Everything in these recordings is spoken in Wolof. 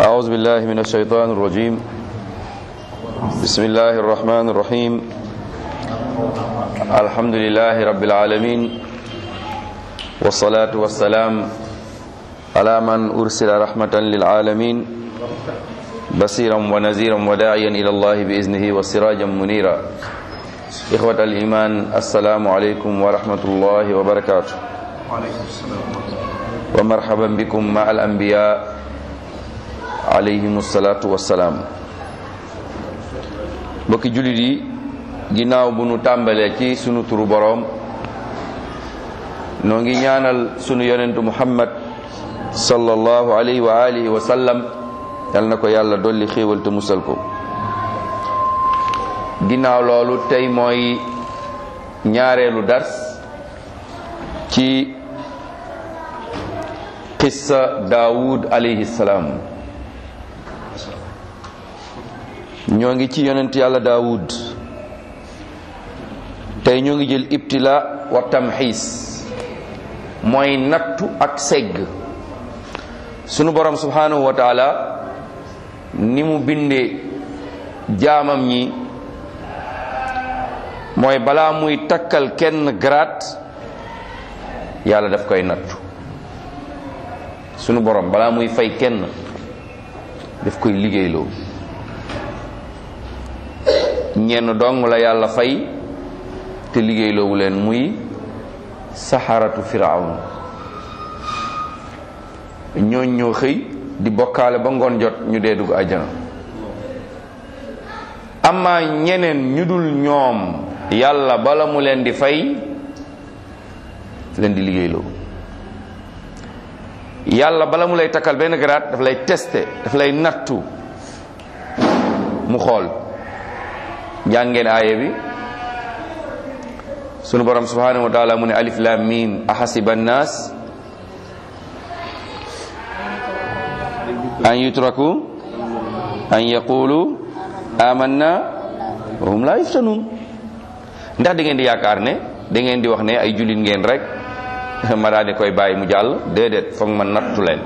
أعوذ بالله من الشيطان الرجيم بسم الله الرحمن الرحيم الحمد لله رب العالمين والصلاة والسلام على من أرسل رحمة للعالمين بصيرا ونذيرا وداعيا إلى الله بإذنه وسراجا منيرا إخوة الإيمان السلام عليكم ورحمة الله وبركاته ومرحبا بكم مع الأنبياء عليهم الصلاة والسلام bokki jullit yi ginnaaw bu nu tàmbalee ci sunu turu boroom noo ngi ñaanal sunu yonentu Muhammad sallallahu alayhi wa alihi wa sallam yal na ko yàlla dolli xéewal te musal ko ginnaaw loolu tey mooy ñaareelu dars ci qissa Daawud alayhi salaam ñoo ngi ci yonent yàlla Daawud tey ñoo ngi jël ibtila wa tamxiis mooy nattu ak segg sunu borom subhanahu wa taala ni mu bindee jaamam ñi mooy balaa muy takkal kenn grade yàlla daf koy nattu sunu borom balaa muy fay kenn daf koy liggéeyloo ñenn dong la yàlla fay te liggéeyloowu leen muy saxaratu firawn ñooñ ñoo xëy di bokkaale ba ngoon jot ñu dee dugg àjjana amma ñeneen ñu dul ñoom yàlla bala mu leen di fay leen di liggéeyloo yàlla bala mu lay takkal benn grade daf lay tester daf lay nattu mu xool jàngeen aaya bi sunu borom subhanahu wa taala mu ne alif lam mim ahasiba an-nas an yutraku an yaqulu amanna wa hum la yuftanun ndax da ngeen di yaakaar ne da ngeen di wax ne ay jullit ngeen rek ma daal di koy bàyyi mu jàll déedéet foog ma nattu leen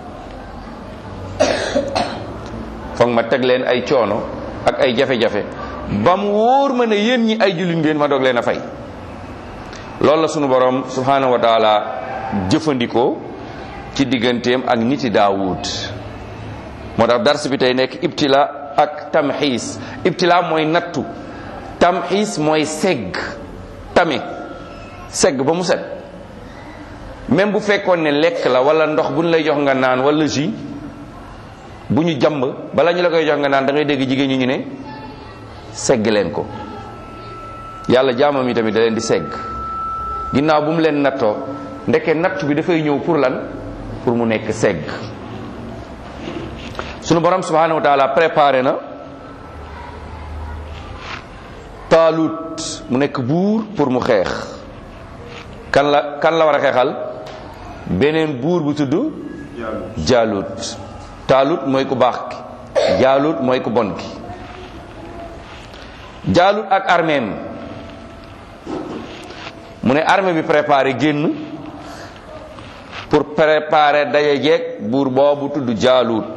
foog ma teg leen ay coono ak ay jafe-jafe ba mu wóor ma ne yéen ñi ay jullit ngeen ma doog leen a fay loolu la sunu borom subhanahu wa taala jëfandikoo ci digganteem ak niti Daawud moo tax dars bi tey nekk ibtila ak tamxiis ibtila mooy nattu tamxiis mooy segg tame segg ba mu set même bu fekkoon ne lekk la wala ndox bu ñu lay jox nga naan wala jus bu ñu jàmb bala ñu la koy jox nga naan da ngay dégg jigéen ñi ñu ne segg leen ko yàlla jaamam yi tamit da leen di segg ginnaaw bu mu leen nattoo ndeke natt bi dafay ñëw pour lan pour mu nekk segg sunu borom subhanahu wa taala préparé na Taalut mu nekk buur pour mu xeex kan la war a xeexal beneen buur bu tudd Jaalut Taalut mooy ku baax ki Jaalut mooy ku bon ki Jaalut ak arméem mu ne armée bi préparé génn pour préparer daje jeeg buur boobu tudd Jaalut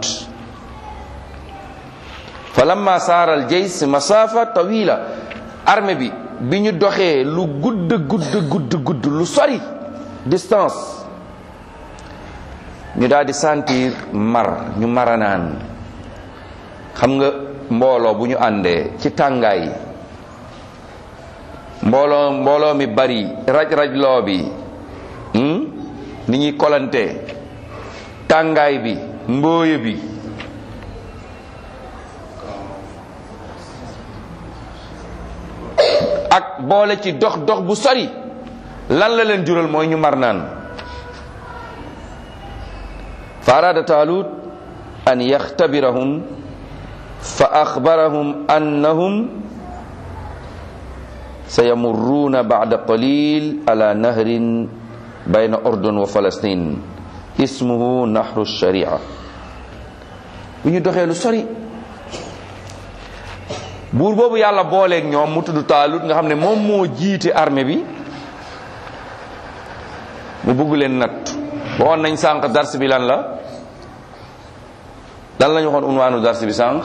fa lamma saaral jays masafa tawila armée bi ñu doxee lu gudd lu sori distance ñu daal di sentir mar ñu maranaan xam nga mbooloo bu ñu àndee ci tàngaay mbooloo mi bari raj-rajloo bi ni ñuy kolante tàngaay bi mbooye bi ak boole ci dox bu sori lan la leen jural mooy ñu mar naan fa arada Taalut an yaxtabirahum fa axbarahum annahum sayamurruuna ba'da qalil ala nahrin bayna ordon wa Palestine ismuhu nahru sharia bu ñu doxee lu sori buur boobu yàlla booleeg ñoom mu tudd Taalut nga xam ne moom moo jiite armée bi mu bëgg leen natt waxoon nañ sànq dars bi lan lan la ñu waxoon unwaanu darsi bi sànq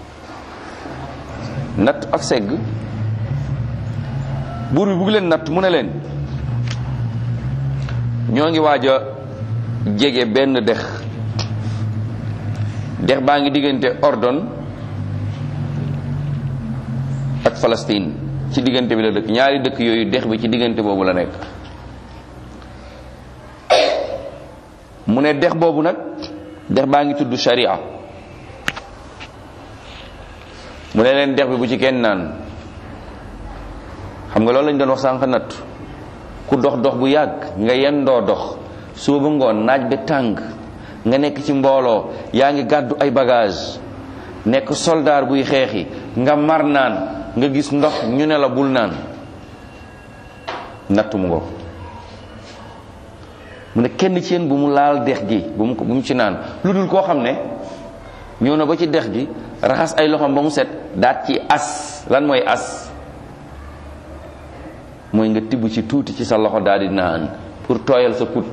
natt ak segg. buur bi bugg leen natt mu ne leen ñoo ngi waaj a jege benn dex baa ngi diggante Ordon ak Palestine ci diggante bi la dëkk, ñaari dëkk yooyu dex bi ci diggante boobu la nekk. mu ne dex boobu nag dex baa ngi tudd sharia. mu ne leen dex bi bu ci kenn naan. xam nga loolu lañ doon wax sànq natt ku dox dox bu yàgg nga yendoo dox suba ba ngoon naaj bi tàng nga nekk ci mbooloo yaa ngi gàddu ay bagage nekk soldaar buy xeexi nga mar naan nga gis ndox ñu ne la bul naan natt mu ngo mu ne kenn ci yéen bu mu laal dex gi bu mu ci naan lu dul koo xam ne ñëw na ba ci dex gi raxas ay loxoom ba mu set daat ci as. lan mooy as? mooy nga tibb ci tuuti ci sa loxo daal di naan pour tooyal sa put,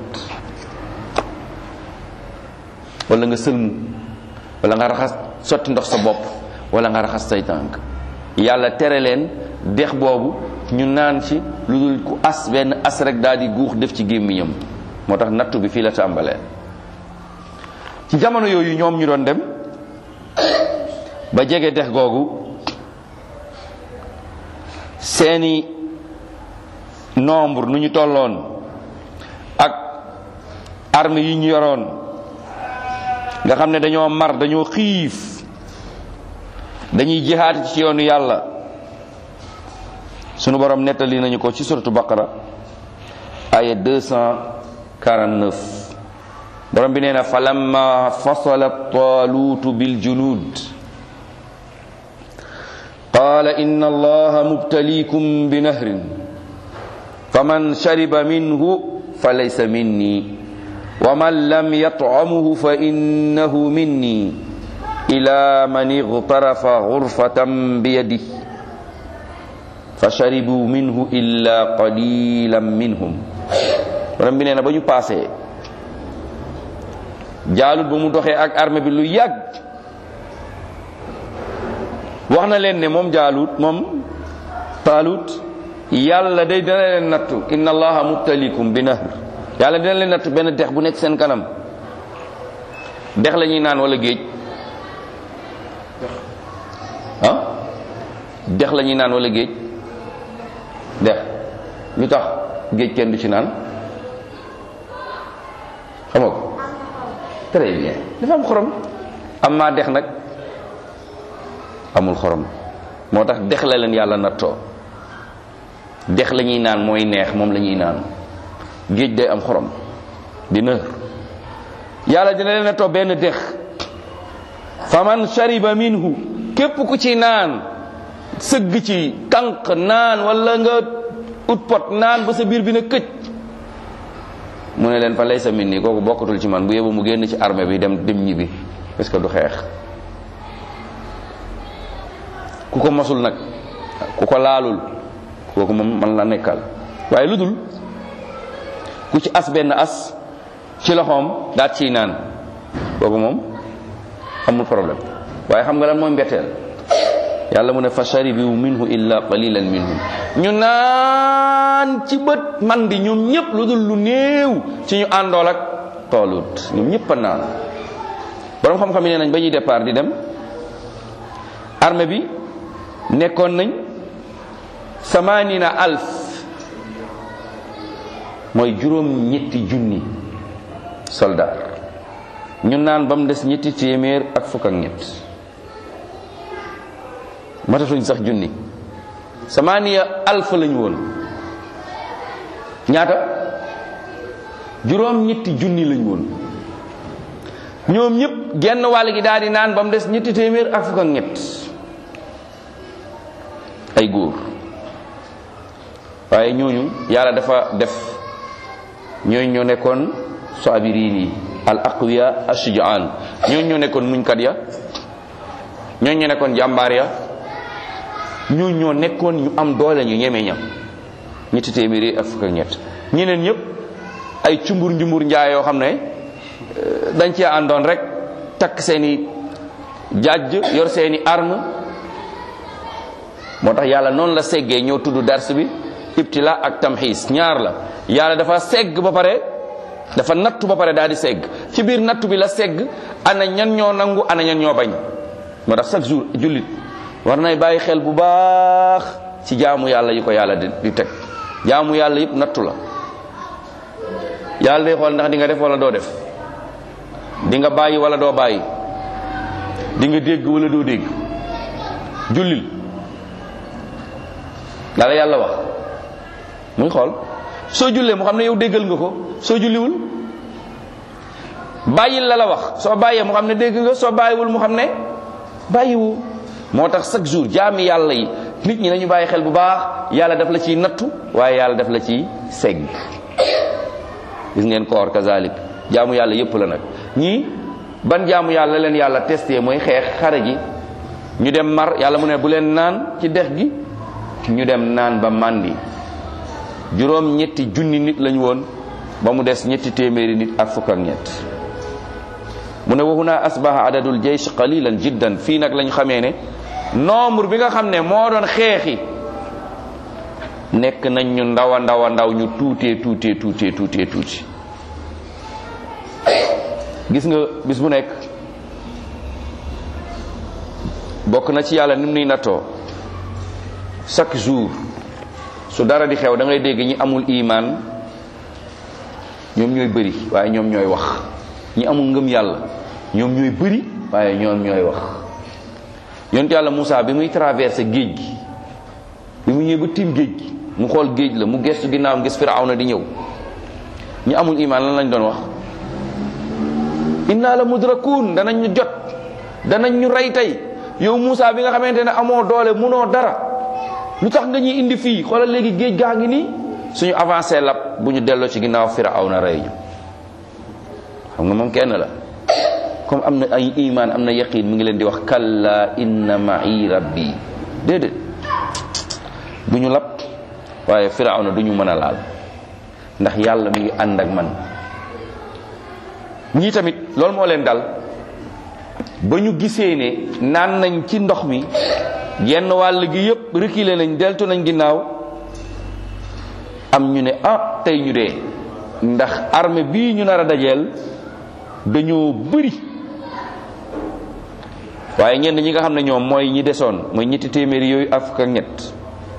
wala nga sëlmu, wala nga raxas sotti ndox sa bopp, wala nga raxas say tànk. yàlla tere leen dex boobu ñu naan ci lu dul ku as benn as rek daal di guux def ci gémmiñam. moo tax nattu bi fii la tàmbalee. ci jamono yooyu ñoom ñu doon dem ba jege dex googu, seeni nombre nu ñu tolloon ak arme yi ñu yoroon, nga xam ne dañoo mar, dañoo xiif, dañuy jihaad ci yoonu yàlla. sunu borom nettali nañu ko ci suratu Baqara aya 249. borom bi nee na falamma fasala taaluutu bil junuud qaala inna allaha mubtaliikum bi nahrin faman shariba minhu falaysa minni wa man lam yat'amhu fa innahu minni ila man ightarafa ghurfatan biyadihi fa sharibu minhu illa qalilan minhum. borom bi nee na ba ñu paasee Jaalut ba mu doxee ak armée bi lu yàgg, wax na leen ne moom Taalut yàlla day dina leen nattu, inna allaha mubtalikum bi nahr, yàlla dina leen nattu benn dex bu nekk seen kanam. dex la ñuy naan wala géej? dex la ñuy naan wala géej? dex. lu tax géej kenn du ci naan? xam nga ko très bien, dafa am xorom. amma dex nag amul xorom. moo tax dex la leen yàlla nattoo. dex la ñuy naan mooy neex, moom la ñuy naan. géej day am xorom di nëx. yàlla dina leen nattoo benn dex. faman shariba minhu, képp ku ci naan, sëgg ci tànk naan, wala nga ut pot naan ba sa biir bi na këj, mu ne leen fa laysa minni, kooku bokkatul ci man. bu yóbbu mu génn ci armée bi dem ñibbi, parce que du xeex. ku ko masul nag, ku ko laalul, kooku moom man la nekkal. waaye lu dul ku ci as benn as ci loxoom daat ciy naan, kooku moom amul problème. waaye xam nga lan mooy mbetteel? yàlla mu ne fa sharibu minhu illa qalilan minhum, ñu naan ci bët man di ñoom ñëpp, lu dul lu néew ci ñu àndool ak Taalut. ñoom ñëpp a naan. borom xam-xam yi nee nañ ba ñuy départ di dem, armée bi nekkoon nañ 80,000, mooy juróom-ñetti junni soldat. ñu naan ba mu des 200 matatuñ sax junni. 80,000 lañu woon. ñaata? juróom-ñetti junni lañu woon. ñoom ñëpp genn wàll gi daal di naan ba mu des 200 ay góor. waaye ñooñu yàlla dafa def, ñooñu ñoo nekkoon saabiriin yi, al aqwiya ashujaan. ñooñu ñoo nekkoon muñkat ya, ñooñu ñoo nekkoon jàmbaar ya, ñooñu ñoo nekkoon ñu am doole, ñu ñeme ñam. 200 ñeneen ñëpp ay cumbur njumbur njaay yoo xam ne dañ cee àndoon rek takk seeni jàjj yor seeni arme. moo tax yàlla noonu la seggee ñoo tudd dars bi ibtila ak tamxiis ñaar la. yàlla dafa segg ba pare, dafa nattu ba pare daal di segg. ci biir nattu bi la segg ana ñan ñoo nangu ana ñan ñoo bañ. moo tax chaque jour jullit war nay bàyyi xel bu baax ci jaamu yàlla yi ko yàlla di teg. jaamu yàlla yëpp nattu la. yàlla day xool ndax di nga def wala doo def, di nga bàyyi wala doo bàyyi, di nga dégg wala doo dégg. jullil dala yàlla wax muy xool. soo jullee mu xam ne yow déggal nga ko, soo julliwul bàyyil la wax, soo bàyyee mu xam ne dégg nga, soo bàyyiwul mu xam ne bàyyiwu. moo tax chaque jour jaami yàlla yi nit ñi nañu bàyyi xel bu baax, yàlla daf la ciy nattu waaye yàlla daf la ciy segg. gis ngeen koor kazalik jaamu yàlla yépp la nag. ñii ban jaamu yàlla leen yàlla testé mooy xeex xare ji. ñu dem mar, yàlla mu ne bu leen naan ci dex gi, ñu dem naan ba màndi. juróom ñetti junni nit lañu woon ba mu des ñetti téeméeri nit ak fukk ak ñett. mu ne wa huna asbaha adadul jaysh qalilan jiddan. fii nag lañ xamee ne nombre bi nga xam ne moo doon xeexi nekk nañ ñu ndaw a ndaw ñu tuuti. gis nga bis bu nekk bokk na ci yàlla ni mu nuy nattoo. chaque jour su dara di xew da ngay dégg ñi amul iman ñoom ñooy bëri waaye ñoom ñooy wax. ñi amul ngëm yàlla ñoom ñooy bëri waaye ñoom ñooy wax. yonent yàlla Moussa bi muy traversé géej gi, bi mu ñëwee ba tiim géej gi, mu xool géej la, mu gestu ginnaawam gis Firawna di ñëw. ñi amul iman lan lañ doon wax? inna la mudrakun, danañ ñu jot, danañ ñu rey tey. yow Moussa bi nga xamante ne amoo doole munoo dara, lu tax nga ñuy indi fii? xoolal léegi géej gaa ngi nii, suñu avancé lab bu ñu delloo ci ginnaaw Firawna rey ñu. xam nga moom kenn la, comme am na ay iman, am na yaqin, mu ngi leen di wax kalla inna ma'i rabbi. déedéet du ñu lab waaye Firawna du ñu mën a laal ndax yàlla mi ngi ànd ak man. ñii tamit loolu moo leen dal ba ñu gisee ne naan nañ ci ndox mi, genn wàll gi yépp reculé nañ, deltu nañ ginnaaw. am ñu ne ah tey ñu dee, ndax armée bii ñu nar a dajeel dañoo bëri. waaye ñenn ñi nga xam ne ñoom mooy ñi desoon, mooy ñetti téeméeri yooyu ak fukk ak ñett,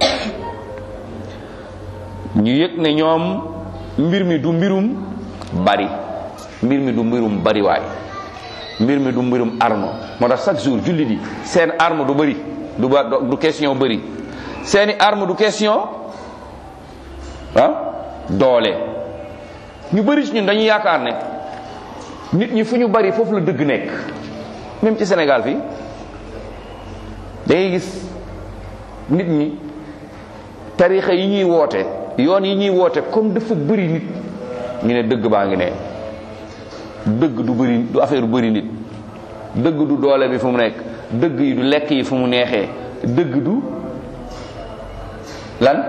ñu yëg ne ñoom mbir mi du mbirum bari, mbir mi du mbirum bari waay, mbir mi du mbirum arme. moo tax chaque jour jullit yi seen arme du bëri, du question bëri. seeni arme du question doole. ñu bëri ci ñun dañuy yaakaar ne nit ñi fu ñu bari foofu la dëgg nekk. même ci Sénégal fii da ngay gis nit ñi tarixa yi ñuy woote, yoon yi ñuy woote, comme dafa bëri nit ñu ne dëgg baa ngi ne. dëgg du bëri, du affaire bëri nit. dëgg du doole bi fu mu nekk, dëgg yi du lekk yi fu mu neexee, dëgg du lan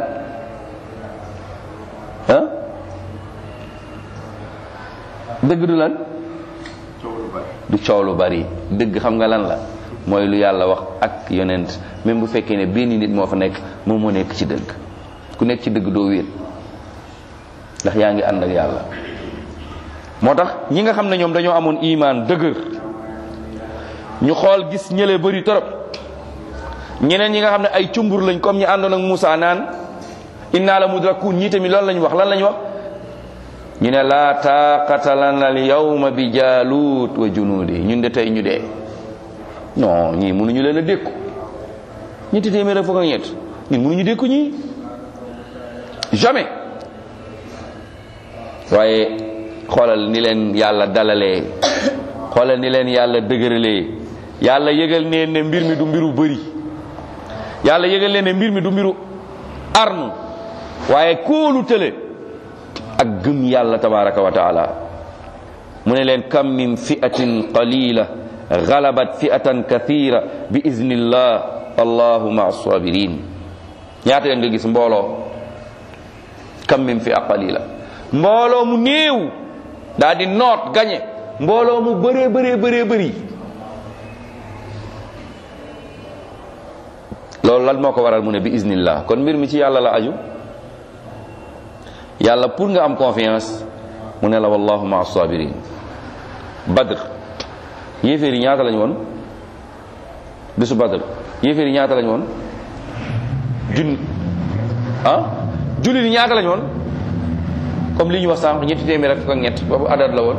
dëgg du lan du coow lu bari. dëgg xam nga lan la? mooy lu yàlla wax ak yonent. même bu fekkee ne benn nit moo fa nekk, moom moo nekk ci dëgg. ku nekk ci dëgg doo wéet ndax yaa ngi ànd ak yàlla. moo tax ñi nga xam ne ñoom dañoo amoon iman dëgër, ñu xool gis ñële bëri torop. ñeneen ñi nga xam ne ay cumbur lañ, comme ñi àndoon ak Moussa naan inna la mudrakun, ñii tamit loolu lañ wax. lan lañ wax? ñu ne laa taaqata lana al yawma bi jaalut wa junuudi. ñun de tey ñu dee. non ñii mënuñu leen a dékku. ñetti téeméer ak fukk ak ñett ñun mënuñu dékku ñii jamais. waaye xoolal ni leen yàlla dalalee, xoolal ni leen yàlla dëgëralee. yàlla yëgal neen ne mbir mi du mbiru bëri, yàlla yëgal leen ne mbir mi du mbiru arme, waaye kóolu tële ak gëm yàlla tabaraka wa taala. mu ne leen kam min fi'atin qalila ghalabat fi'atan kathira bi iznillah allahu ma as-sabirin. ñaata leen nga gis mbooloo, kam min fi'a qalila, mbooloo mu néew daal di noot gañe mbooloo mu bëree bëri loolu lan moo ko waral mu ne bi iznillah. kon mbir mi ci yàlla la aju. yàlla pour nga am confiance mu ne la wallahu ma sabirin. Badr yéeféer yi ñaata lañ woon bésu Badr yéeféer yi ñaata lañ woon jullit yi ñaata lañ woon comme li ñu wax sànq 300 boobu adat la woon.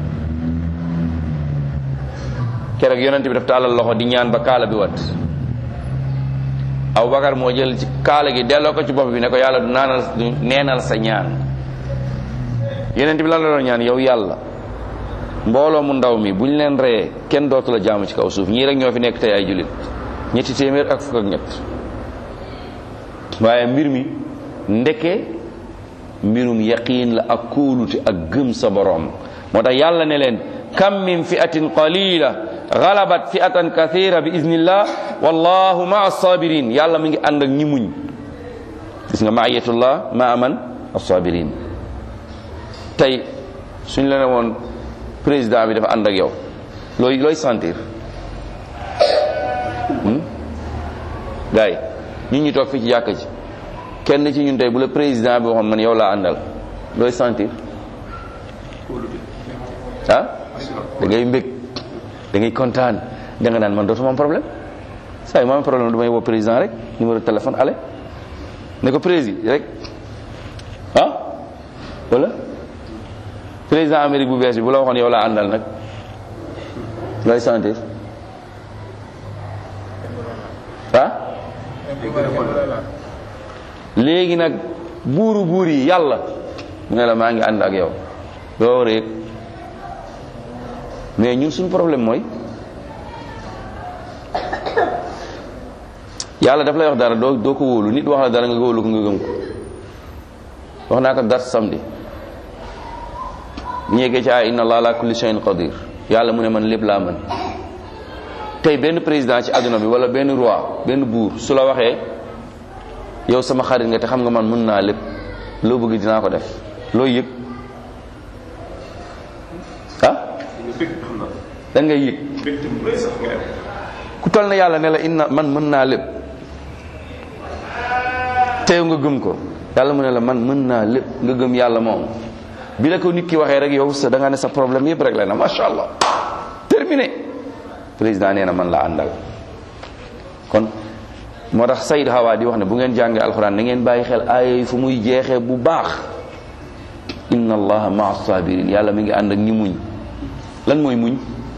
keroog yonent bi daf tàllal loxo di ñaan ba kaala bi wat. Abubakar moo jël ci kaala gi delloo ko ci bopp bi ne ko yàlla du neenal sa ñaan. yonent bi lan la doon ñaan yow yàlla mbooloo mu ndaw mi buñ leen reyee kenn dootu la jaamu ci kaw suuf ñii rek ñoo fi nekk tey ay jullit 300 waaye mbir mi ndeke mbirum yaqiin la ak kóolute ak gëm sa boroom. moo tax yàlla ne leen kam min fi'atin qalila ghalabat fi'atan kathira bi iznillah wallahu ma'a sabirin. yàlla mi ngi ànd ak ñi muñ. gis nga ma'iyatullah ma'a man as-sabirin. tey suñ la ne woon président bi dafa ànd ak yow looy sentir gars yi ñi toog fii ci jàkka ji kenn ci ñun tey bu la président bi waxoon man yow laa àndal looy sentir da ngay mbég da ngay kontaan da nga naan man dootuma am problème saa yi ma am problème damay woo président rek numéro téléphone ale ne ko président rek wala président Amérique bu bees bi bu la waxoon yow laa àndal nag looy sentir léegi nag buur yi yàlla mu ne la maa ngi ànd ak yow doo réeg. mais ñun suñu problème mooy yàlla daf lay wax dara doo ko wóolu nit wax la dara nga wóolu ko nga gëm ko. wax naa ko dars samedi ñeegee ci ay inna allah ala kulli shay'in qadir yàlla mu ne man lépp laa mën. tey benn président ci àdduna bi wala benn roi benn buur su la waxee yow sama xarit nga te xam nga man mën naa lépp loo bëgg dinaa ko def loo yëg da ngay yëg ku toll na yàlla ne la inna man mën naa lépp teew nga gëm ko yàlla mu ne la man mën naa lépp nga gëm yàlla moom bi la ko nit ki waxee rek yow sa da nga ne sa problème yëpp rek la na macha allah terminé président nee na man la àndal. kon moo tax Sayyid Hawa di wax ne bu ngeen jàngee alxuraan na ngeen bàyyi xel aaya yi fu muy jeexee bu baax inna allaha maa sabirin yàlla mi ngi ànd ak ñi muñ. lan mooy muñ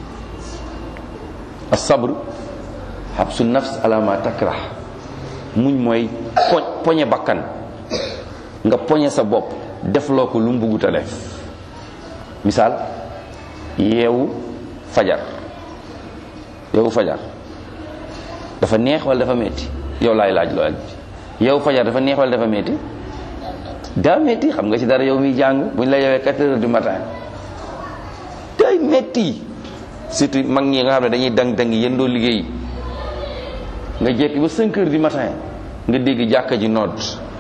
as-sabr habsu nafs ala ma takrah muñ mooy poñe bakkan nga poñe sa bopp def loo ko lu mu bëggut a def. misaal yeewu fajar dafa neex wala dafa metti yow laay laaj lool yeewu fajar dafa neex wala dafa metti daa metti xam nga ci dara yow miy jàng buñ la yeewee 4 heures du matin day metti surtout mag ñi nga xam ne dañuy dang yendoo liggéey nga jekki ba 5 heures du matin nga dégg jàkka ji nodd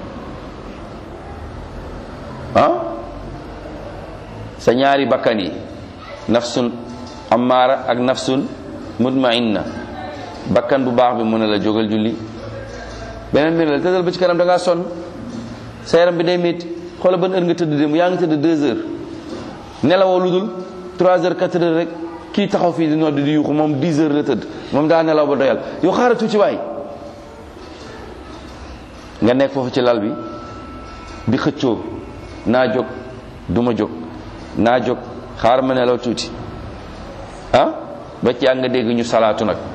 sa ñaari bakkan yi nafsun ammaara ak nafsun mutmainna bakkan bu baax bi mu ne la jógal julli beneen bi ne la tëddal ba ci kanam da ngaa sonn sa yaram bi day métti xoola ban heure nga tëdd dem yaa ngi tëdd 2 heures nelawoo lu dul 3 heures 4 heures rek kii taxaw fii di nodd di yuuxu moom 10 heures la tëdd moom daa nelaw ba doyal yow xaaral tuuti waay nga nekk foofu ci lal bi di xëccoo naa jóg duma jóg naa jóg xaar ma nelaw tuuti ba ci nga dégg ñu salaatu nag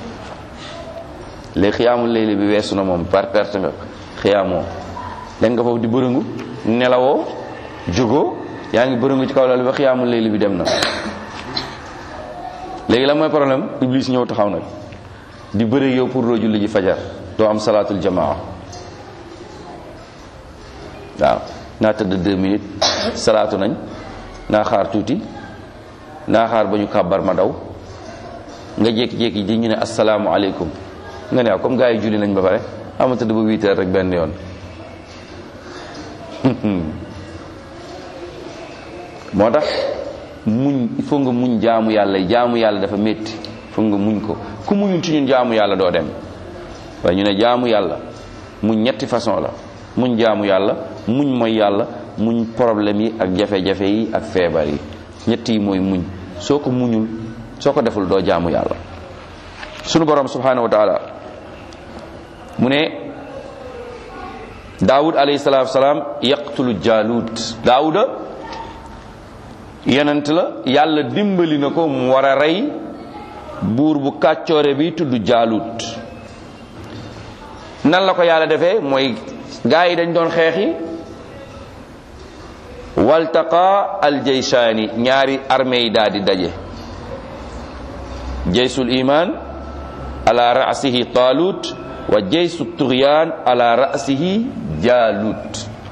léegi xiyaamul layli bi weesu na moom par perte nga xiyaamoo dem nga foofu di bërëngu nelawoo jógoo yaa ngi bërëngu ci kaw lal bi ba xiyaamul layli bi dem na léegi la mooy problème iblis ñëw taxaw nag di bëre yow pour doo julli ji fajar doo am salaatul jamaa waaw naa tëdd 2 minutes salaatu nañ naa xaar tuuti naa xaar ba ñu kàbbar ma daw nga jékki-jékki di ñu ne assalaamu aleykum nga ne waaw comme gars yi julli nañ ba pare ama tëdd ba 8 heures rek benn yoon moo tax muñ il faut nga muñ jaamu yàlla dafa métti il faut nga muñ ko ku muñul ci ñun jaamu yàlla doo dem waaye ñu ne jaamu yàlla muñ ñetti façon la: muñ jaamu yàlla, muñ mooy yàlla, muñ problème yi ak jafe-jafe yi ak feebar yi. ñett yi mooy muñ. soo ko muñul, soo ko deful doo jaamu yàlla. sunu borom subhanahu wa taala mu ne Daawud alayhi salaatu wasalaam yaqtulu Jaalut. Daawuda yonent la, yàlla dimbali na ko mu war a rey buur bu kàccoore bi tudd Jaalut. nan la ko yàlla defee mooy gaa yi dañ doon xeexi, waltaqa aljaysaani, ñaari armée yi daal di daje. jaysul iman ala ra'sihi Taalut wa jaysu tughyan ala ra'sihi Jaalut.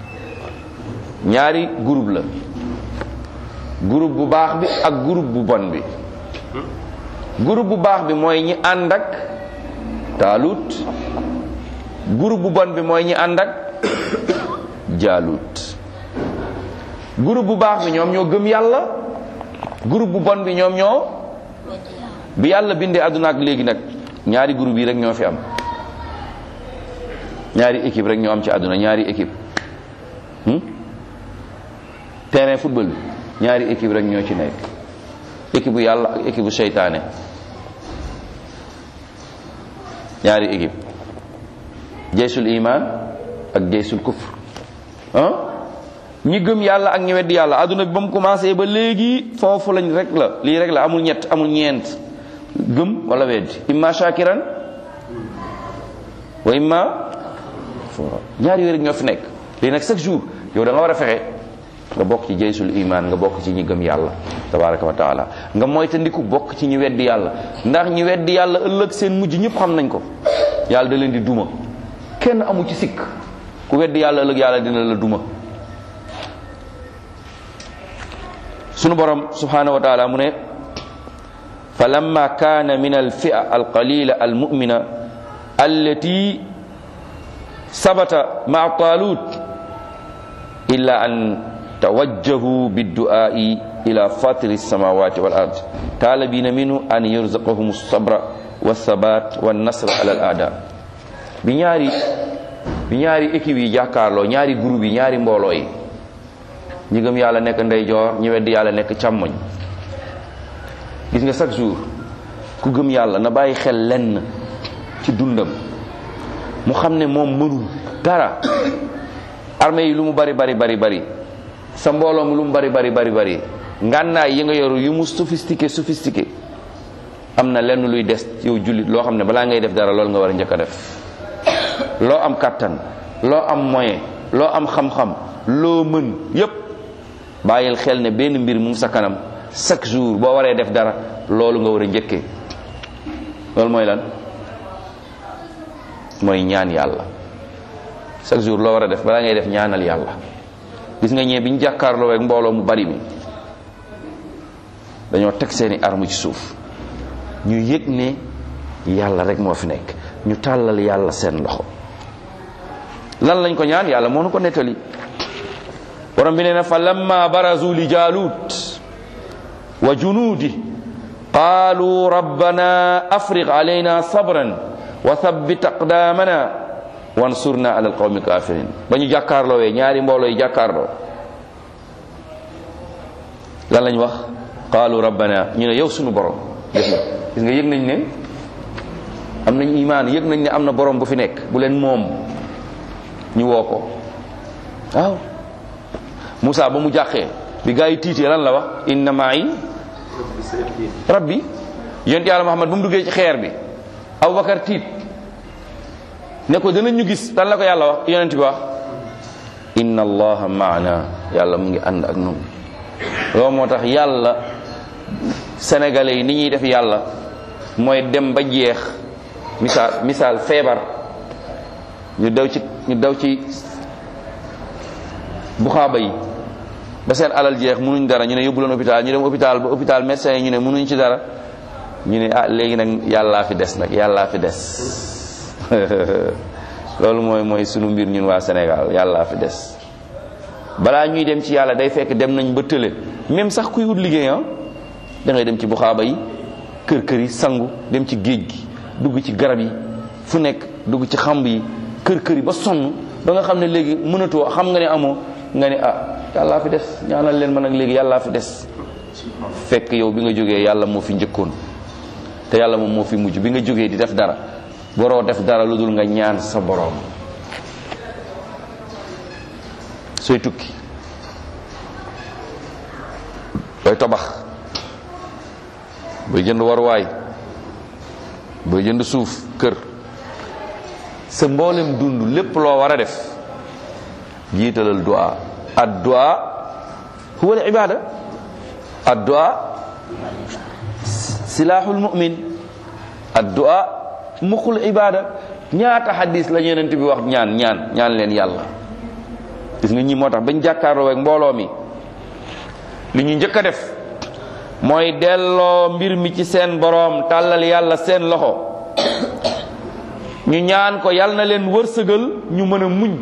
ñaari groupe la, groupe bu baax bi ak groupe bu bon bi. groupe bu baax bi mooy ñi ànd ak Taalut, groupe bu bon bi mooy ñi ànd ak Jaalut. groupe bu baax bi ñoom ñoo gëm yàlla, groupe bu bon bi ñoom ñoo, bi yàlla bindee àdduna ak léegi nag ñaari groupe yi rek ñoo fi am. ñaari équipe rek ñoo am ci àdduna, ñaari équipe. terrain football bi ñaari équipe rek ñoo ci nekk: équipe bu yàlla ak équipe bu seytaane. ñaari équipe, jaysul iman ak jaysul kufr. ñi gëm yàlla ak ñi weddi yàlla. àdduna bi ba mu commencé ba léegi foofu lañ rek la, lii rek la, amul ñett, amul ñeent: gëm wala weddi. imma shakiran wa imma kafura. ñaar yooyu rek ñoo fi nekk. lii nag chaque jour yow da nga war a fexe nga bokk ci jaysul iman, nga bokk ci ñi gëm yàlla tabaraka wa taala, nga moytandiku bokk ci ñi weddi yàlla. ndax ñi weddi yàlla ëllëg seen mujj ñëpp xam nañ ko, yàlla da leen di duma. kenn amu ci sikk, ku weddi yàlla ëllëg yàlla dina la duma. sunu borom subhanahu wa taala mu ne fa lamma kaana min alfi'a alqalila almu'mina allati sabata ma'a Taalut illa an tawajjahu biddu'aa'i ila fatiri samawati wal ard talibina minhu an yurzaqahum as-sabra was-sabat wan-nasr ala al-a'da. bi ñaari équipe yi jàkkaarloo, ñaari groupe yi, ñaari mbooloo yi, ñi gëm yàlla nekk ndeyjoor, ñi weddi yàlla nekk càmmoñ. gis nga chaque jour ku gëm yàlla na bàyyi xel lenn ci dundam, mu xam ne moom mënul dara. armée yi lu mu bari bari bari bari, sa mbooloo mi lu mu bari bari bari bari, ngànnaay yi nga yoru yu mu sophistiqué am na lenn luy des yow jullit loo xam ne balaa ngay def dara loolu nga war a njëkk a def. loo am kattan, loo am moyen, loo am xam-xam, loo mën yépp bàyyil xel ne benn mbir mu sa kanam. chaque jour boo waree def dara loolu nga war a njëkkee. loolu mooy lan? mooy ñaan yàlla. chaque jour loo war a def balaa ngay def ñaanal yàlla. gis nga ñee bi ñu jàkkaarloo ak mbooloo mu bari mi dañoo teg seeni arme ci suuf, ñu yëg ne yàlla rek moo fi nekk, ñu tàllal yàlla seen loxo. lan lañ ko ñaan? yàlla moo nu ko nettali. borom bi nee na fa lamma barazu li Jaalut wa junuudi qaalu rabbana afriq alayna sabran wa thabbit aqdamana wansurna ala alqawmi kafirin. ba ñu jàkkaarloowee, ñaari mbooloo yi jàkkaarloo, lan lañ wax? qaalu rabbana, ñu ne yow sunu borom. gis nga yëg nañ ne am nañ imaan, yëg nañ ne am na borom bu fi nekk bu leen moom. ñu woo ko. waaw Moussa ba mu jàqee, bi gaa yi tiitee lan la wax? inna ma'i rabbi. yonent yàlla Muhammad ba mu duggee ci xeer bi, Abubakar tiit ne ko danañ ñu gis. lan la ko yàlla wax? yonent bi wax inna allaha maana, yàlla mu ngi ànd ak ñun. loolu moo tax yàlla, sénégalais yi ni ñuy def yàlla mooy dem ba jeex. misaal feebar, ñu daw ci buxaaba yi ba seen alal jeex, mënuñ dara, ñu ne yóbbu leen hôpital. ñu dem hôpital ba hôpital médecin yi ñu ne mënuñ ci dara. ñu ne léegi nag yàllaa fi des, nag yàllaa fi des. loolu mooy sunu mbir ñun waa Sénégal, yàllaa fi des. balaa ñuy dem ci yàlla day fekk dem nañ ba tële. même sax kuy ut liggéey da ngay dem ci buxaaba yi, kër yi sangu, dem ci géej gi, dugg ci garab yi, fu nekk dugg ci xamb yi kër yi ba sonn ba nga xam ne léegi mënatoo xam nga ne amoo nga ne yàllaa fi des ñaanal leen ma nag léegi yàllaa fi des fekk yow bi nga jógee yàlla moo fi njëkkoon te yàlla moom moo fi mujj bi nga jógee di def dara waroo def dara lu dul nga ñaan sa boroom. sooy tukki booy tabax booy jënd waruwaay booy jënd suuf kër sa mboolem dund lépp loo war a def jiitalal du'a ad-du'a huwa al-ibada ad-du'a silahul mu'min ad-du'a muxul ibada. ñaata hadis la Yonent bi wax ñaan leen yàlla. gis nga ñi moo tax bañ jàkkaarloo ak mbooloo mi li ñu njëkk a def mooy delloo mbir mi ci seen boroom tàllal yàlla seen loxo ñu ñaan ko yàlla na leen wërsëgal ñu mën a muñ.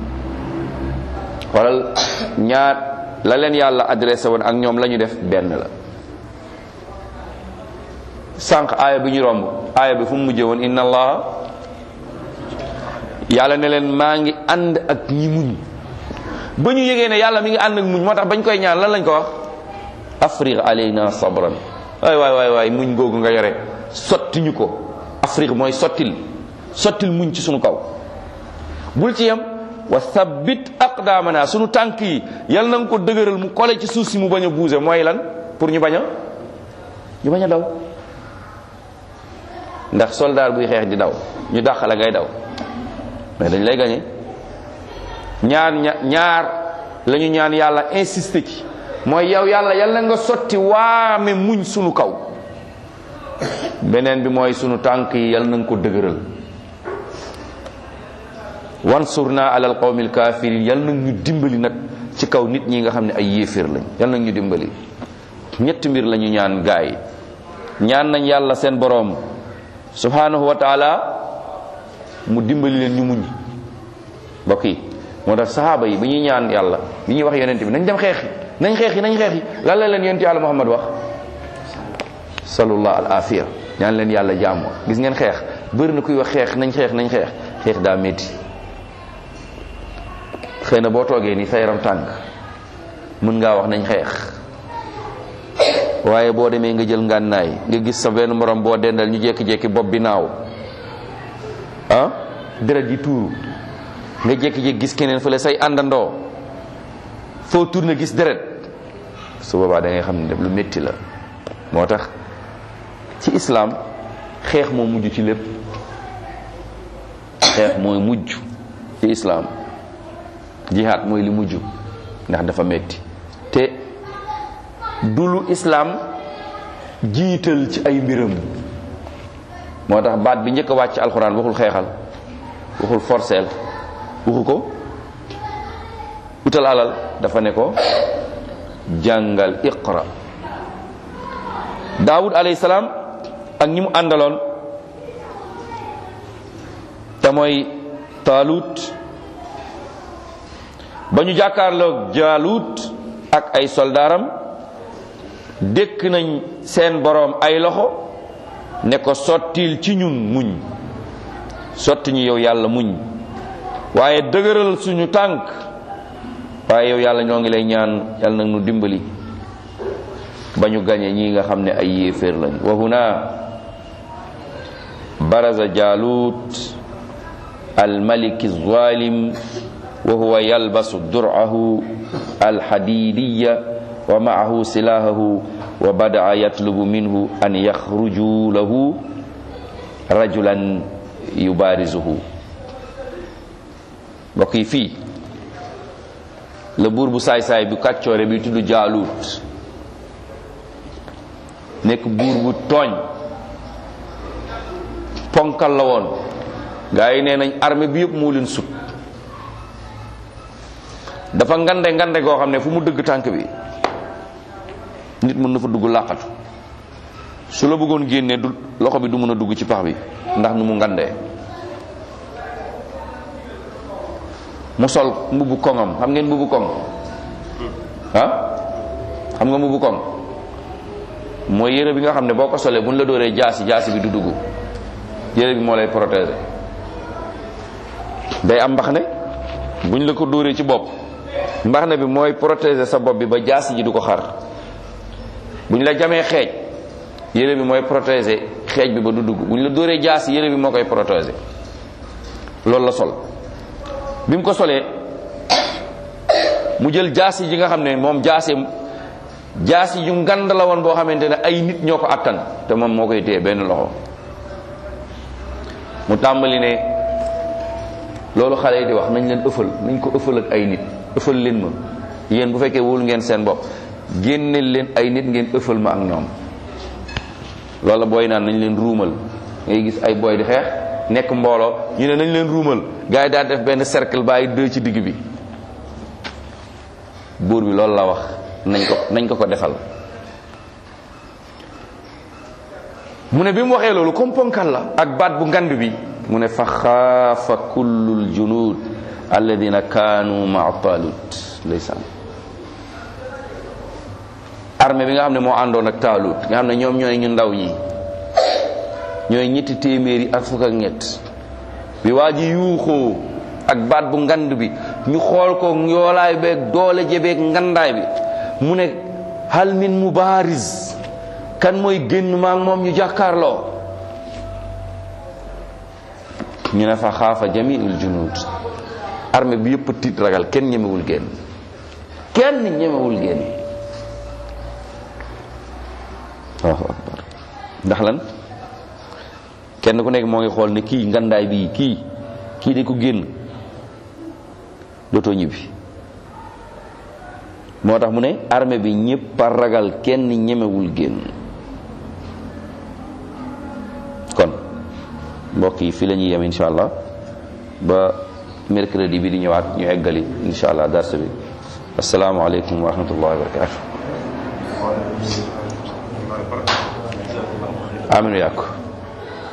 xoolal ñaar la leen yàlla adressé woon ak ñoom la ñu def benn la. sànq aaya bi ñu romb aaya bi fu mu mujjee woon inna allah yàlla ne leen maa ngi ànd ak ñi muñ. ba ñu yégee ne yàlla mi ngi ànd ak muñ moo tax bañ koy ñaan lan lañ ko wax afriq alayna sabran waay muñ googu nga yore sotti ñu ko. afriq mooy sottil muñ ci sunu kaw. bul ci yem wa sabbit aqdamana sunu tànk yi yal na nga ko dëgëral mu kole ci suuf si mu bañ a bouger mooy lan pour ñu bañ a daw. ndax soldat buy xeex di daw ñu dàq la ngay daw mais dañ lay gañe. ñaar la ñu ñaan yàlla insisté ci mooy yow yàlla nga sotti waame muñ sunu kaw. beneen bi mooy sunu tànk yi yal na nga ko dëgëral. wansurna alal qawmil kafirin yal na ñu dimbali nag ci kaw nit ñi nga xam ne ay yéeféer lañ yal na ñu dimbali. ñetti mbir la ñu ñaan gaay ñaan nañ yàlla seen boroom subhanahu wa taala mu dimbali leen ñu muñ. mbokk yi moo tax sahaaba yi bi ñuy ñaan yàlla bi ñuy wax yonent bi nañ dem xeexi nañ xeexi lan la leen yonent yàlla Muhammad wax sallallahu al afiya ñaan leen yàlla jàmm. gis ngeen xeex bëri na kuy wax xeex nañ xeex daa métti. xëy na boo toogee ni sa yaram tàng mën ngaa wax nañ xeex waaye boo demee nga jël ngànnaay nga gis sa benn morom boo dendal ñu jékki-jékki bopp bi naaw deret ji tuuru nga jékki-jékki gis keneen fële say àndandoo foo tourné gis deret su boobaa da ngay xam ne def lu métti la. moo tax ci islam xeex moo mujj ci lépp. xeex mooy mujj ci islam. jihaad mooy li mujj ndax dafa métti te dulu islam jiital ci ay mbiram. moo tax baat bi njëkk a wàcc alxuraan waxul xeexal waxul forceel waxu ko utal alal dafa ne ko jàngal iqra. daawud alayhi salaam ak ñi mu àndaloon te mooy taalut ba ñu jàkkaarloog jaalut ak ay soldaaram dékk nañ seen boroom ay loxo ne ko sottil ci ñun muñ sotti ñu yow yàlla muñ waaye dëgëral suñu tànk waaye yow yàlla ñoo ngi lay ñaan yàlla nag nu dimbali ba ñu gañe ñi nga xam ne ay yéeféer lañ. wa huna baraza jaalut al maliki zalim wa huwa yalbasu dur'ahu al hadidiyya wa ma'ahu silahahu wa bada'a yatlubu minhu an yakhruju lahu rajulan yubarizuhu. mbokk yi fii la buur bu saay-saay bu kàccoore bi tudd jaalut nekk buur bu tooñ ponkal la woon gaa yi nee nañ armée bi yëpp moo leen sut dafa ngande goo xam ne fu mu dëgg tànk bi nit mën na fa dugg làqatu su la bëggoon génnee du loxo bi du mën a dugg ci pax bi ndax nu mu ngandee. mu sol mbubu koŋam xam ngeen mbubu koŋ xam nga mbubu koŋ mooy yére bi nga xam ne boo ko solee buñ la dóoree jaasi bi du dugg yére bi moo lay protéger day am mbaxane buñ la ko dóoree ci bopp mbaxane bi mooy protéger sa bopp bi ba jaasi ji du ko xar. buñ la jamee xeej yére bi mooy protéger xeej bi ba du dugg buñ la dóoree jaasi yére bi moo koy protéger. loolu la sol bi mu ko solee mu jël jaasi ji nga xam ne moom jaasi ju ngand la woon boo xamante ne ay nit ñoo ko attan te moom moo koy téye benn loxo mu tàmbali ne loolu xale yi di wax nañ leen ëffal nañ ko ëffal ak ay nit ëffal leen ma yéen bu fekkee wóolu ngeen seen bopp génneel leen ay nit ngeen ëffal ma ak ñoom. loolu la booy naan nañ leen ruumal ngay gis ay booy di xeex nekk mbooloo ñu ne nañ leen ruumal gars yi daal def benn cercle bàyyi deux ci digg bi. buur bi loolu la wax nañ ko defal. mu ne bi mu waxee loolu comme ponkal la ak baat bu ngand bi mu ne fa xaafa kullul junud alladina kaanu maa Taalut ndeysaan. armée bi nga xam ne moo àndoon ak Taalut nga xam ne ñoom ñooy ñu ndaw ñi ñooy ñetti téeméeri ak fukk ak ñett bi waa ji yuuxoo ak baat bu ngand bi ñu xool ko yoolaay beeg doole jebeeg ngandaay bi mu ne hal min mubaariz kan mooy génn maa moom ñu jàkkaarloo. ñu ne fa xaafa jamiul junud armée bi yëpp tiit ragal kenn ñemewul génn Allahu akbar. ndax lan kenn ku nekk moo ngi xool ne kii ngandaay bii kii de ko génn dootoo ñibbi. moo tax mu ne armée bi ñëpp par ragal kenn ñemewul génn. kon mbokk yi fii la ñuy yem insha allah ba mercredi bi di ñëwaat ñu eggali insha allah dars bi. assalaamu aleykum wa rahmatullahi wa barakatuh. amin yàkku